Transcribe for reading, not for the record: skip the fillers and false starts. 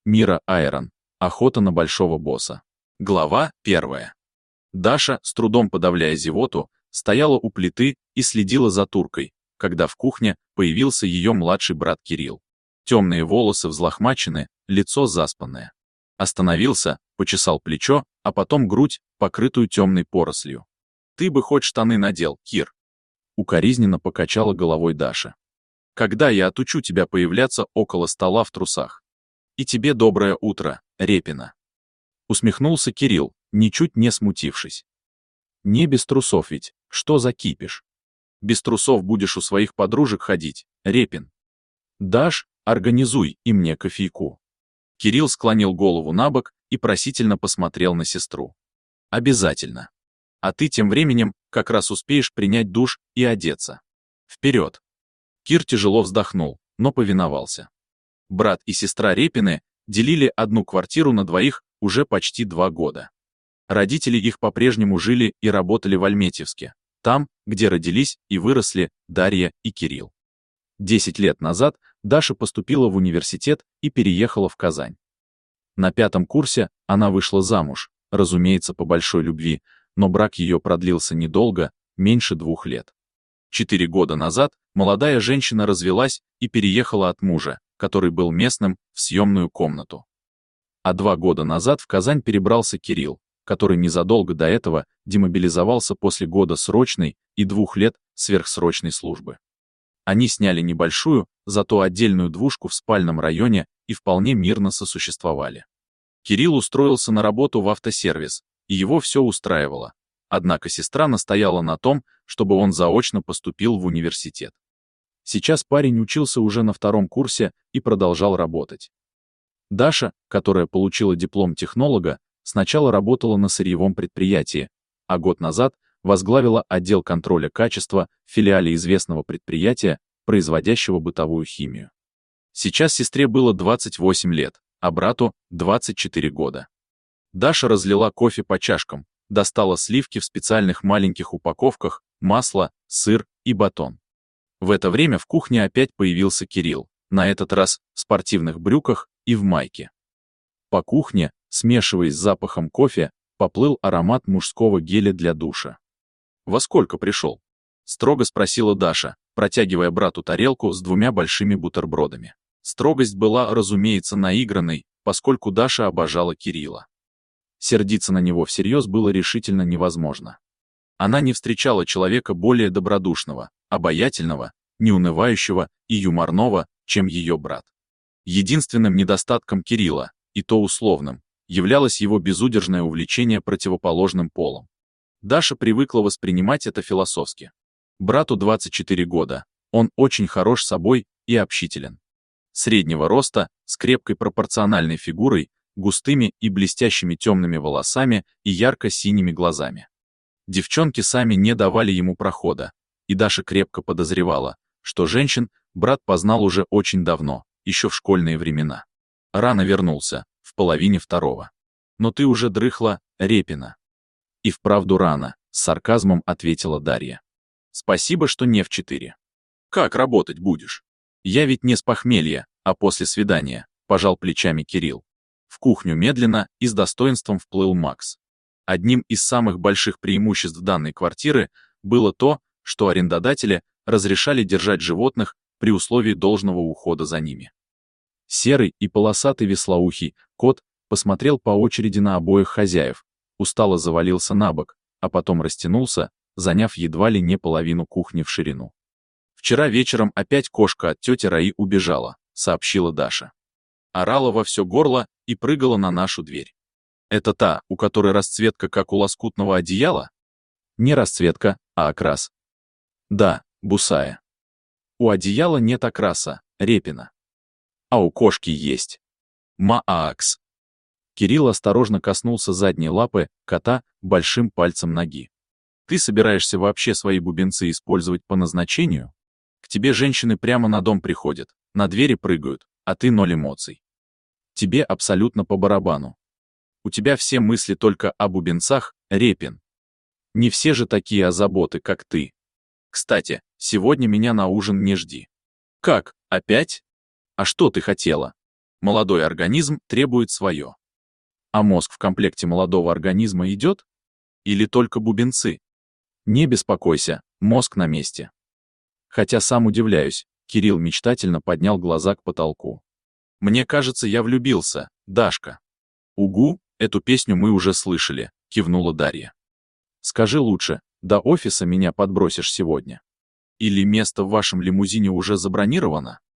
Мира Айрон. Охота на большого босса. Глава 1. Даша, с трудом подавляя зевоту, стояла у плиты и следила за туркой, когда в кухне появился ее младший брат Кирилл. Темные волосы взлохмачены, лицо заспанное. Остановился, почесал плечо, а потом грудь, покрытую темной порослью. «Ты бы хоть штаны надел, Кир!» Укоризненно покачала головой Даша. «Когда я отучу тебя появляться около стола в трусах? И тебе доброе утро, Репина!» Усмехнулся Кирилл, ничуть не смутившись. «Не без трусов ведь, что за кипиш? Без трусов будешь у своих подружек ходить, Репин. Даш, организуй и мне кофейку». Кирилл склонил голову набок и просительно посмотрел на сестру. «Обязательно. А ты тем временем как раз успеешь принять душ и одеться. Вперед!» Кир тяжело вздохнул, но повиновался. Брат и сестра Репины делили одну квартиру на двоих уже почти 2 года. Родители их по-прежнему жили и работали в Альметьевске, там, где родились и выросли Дарья и Кирилл. 10 лет назад Даша поступила в университет и переехала в Казань. На 5-м курсе она вышла замуж, разумеется, по большой любви, но брак ее продлился недолго, меньше 2 лет. 4 года назад молодая женщина развелась и переехала от мужа, который был местным, в съемную комнату. А 2 года назад в Казань перебрался Кирилл, который незадолго до этого демобилизовался после года срочной и 2 лет сверхсрочной службы. Они сняли небольшую, зато отдельную двушку в спальном районе и вполне мирно сосуществовали. Кирилл устроился на работу в автосервис, и его все устраивало. Однако сестра настояла на том, чтобы он заочно поступил в университет. Сейчас парень учился уже на 2-м курсе и продолжал работать. Даша, которая получила диплом технолога, сначала работала на сырьевом предприятии, а год назад возглавила отдел контроля качества в филиале известного предприятия, производящего бытовую химию. Сейчас сестре было 28 лет, а брату 24 года. Даша разлила кофе по чашкам, достала сливки в специальных маленьких упаковках, масло, сыр и батон. В это время в кухне опять появился Кирилл, на этот раз в спортивных брюках и в майке. По кухне, смешиваясь с запахом кофе, поплыл аромат мужского геля для душа. «Во сколько пришел?» — строго спросила Даша, протягивая брату тарелку с 2 большими бутербродами. Строгость была, разумеется, наигранной, поскольку Даша обожала Кирилла. Сердиться на него всерьез было решительно невозможно. Она не встречала человека более добродушного, обаятельного, неунывающего и юморного, чем ее брат. Единственным недостатком Кирилла, и то условным, являлось его безудержное увлечение противоположным полом. Даша привыкла воспринимать это философски. Брату 24 года, он очень хорош собой и общителен. Среднего роста, с крепкой пропорциональной фигурой, густыми и блестящими темными волосами и ярко-синими глазами. Девчонки сами не давали ему прохода, и Даша крепко подозревала, что женщин брат познал уже очень давно, еще в школьные времена. Рано вернулся, в половине 2-го. «Но ты уже дрыхла, Репина». «И вправду рано», — с сарказмом ответила Дарья. «Спасибо, что не в 4. Как работать будешь?» «Я ведь не с похмелья, а после свидания», — пожал плечами Кирилл. В кухню медленно и с достоинством вплыл Макс. Одним из самых больших преимуществ данной квартиры было то, что арендодатели разрешали держать животных при условии должного ухода за ними. Серый и полосатый вислоухий кот посмотрел по очереди на обоих хозяев, устало завалился на бок, а потом растянулся, заняв едва ли не половину кухни в ширину. «Вчера вечером опять кошка от тети Раи убежала», — сообщила Даша. Орала во все горло и прыгала на нашу дверь. «Это та, у которой расцветка как у лоскутного одеяла?» «Не расцветка, а окрас». «Да, бусая. У одеяла нет окраса, Репина. А у кошки есть. Маакс». Кирилл осторожно коснулся задней лапы кота большим пальцем ноги. «Ты собираешься вообще свои бубенцы использовать по назначению? К тебе женщины прямо на дом приходят, на двери прыгают, а ты 0 эмоций. Тебе абсолютно по барабану. У тебя все мысли только о бубенцах, Репин. Не все же такие озаботы, как ты. Кстати, сегодня меня на ужин не жди». «Как, опять? А что ты хотела?» Молодой организм требует свое. А мозг в комплекте молодого организма идет? Или только бубенцы? Не беспокойся, мозг на месте. Хотя сам удивляюсь, Кирилл мечтательно поднял глаза к потолку. Мне кажется, я влюбился, Дашка. Угу, эту песню мы уже слышали, кивнула Дарья. Скажи лучше, до офиса меня подбросишь сегодня? Или место в вашем лимузине уже забронировано?